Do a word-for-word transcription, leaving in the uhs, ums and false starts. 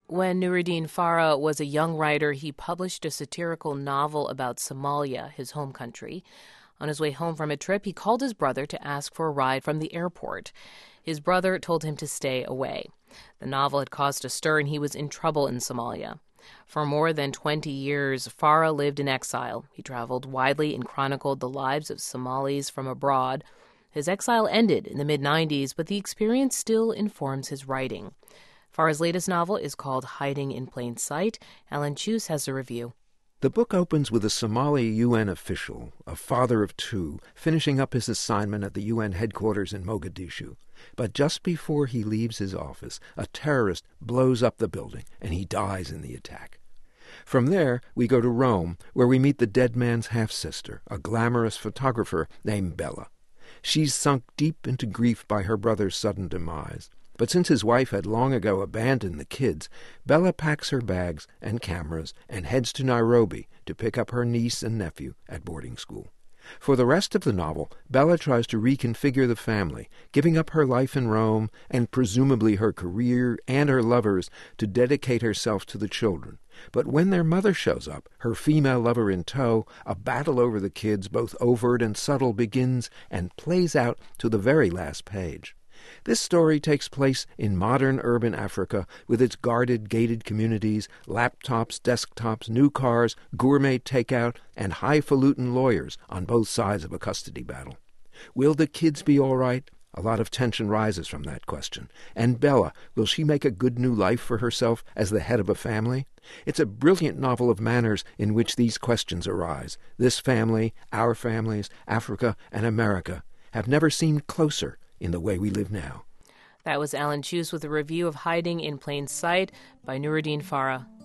When Nuruddin Farah was a young writer, he published a satirical novel about Somalia, his home country. On his way home from a trip, he called his brother to ask for a ride from the airport. His brother told him to stay away. The novel had caused a stir, and he was in trouble in Somalia. For more than twenty years, Farah lived in exile. He traveled widely and chronicled the lives of Somalis from abroad. His exile ended in the mid nineties, but the experience still informs his writing. Farah's latest novel is called Hiding in Plain Sight. Alan Chuse has a review. The book opens with a Somali U N official, a father of two, finishing up his assignment at the U N headquarters in Mogadishu. But just before he leaves his office, a terrorist blows up the building, and he dies in the attack. From there, we go to Rome, where we meet the dead man's half-sister, a glamorous photographer named Bella. She's sunk deep into grief by her brother's sudden demise. But since his wife had long ago abandoned the kids, Bella packs her bags and cameras and heads to Nairobi to pick up her niece and nephew at boarding school. For the rest of the novel, Bella tries to reconfigure the family, giving up her life in Rome and presumably her career and her lovers to dedicate herself to the children. But when their mother shows up, her female lover in tow, a battle over the kids, both overt and subtle, begins and plays out to the very last page. This story takes place in modern urban Africa with its guarded, gated communities, laptops, desktops, new cars, gourmet takeout, and highfalutin lawyers on both sides of a custody battle. Will the kids be all right? A lot of tension rises from that question. And Bella, will she make a good new life for herself as the head of a family? It's a brilliant novel of manners in which these questions arise. This family, our families, Africa and America, have never seemed closer in the way we live now. That was Alan Chuse with a review of Hiding in Plain Sight by Nuruddin Farah.